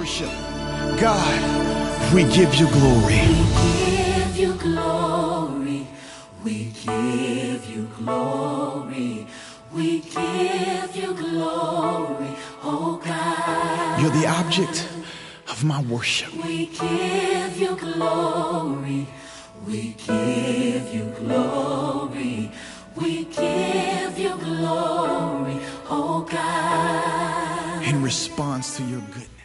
worship. God, we give you glory. We give you glory. We give you glory. We give you glory, oh God. You're the object of my worship. We give you glory. We give you glory. We give you glory, oh God. In response to your goodness.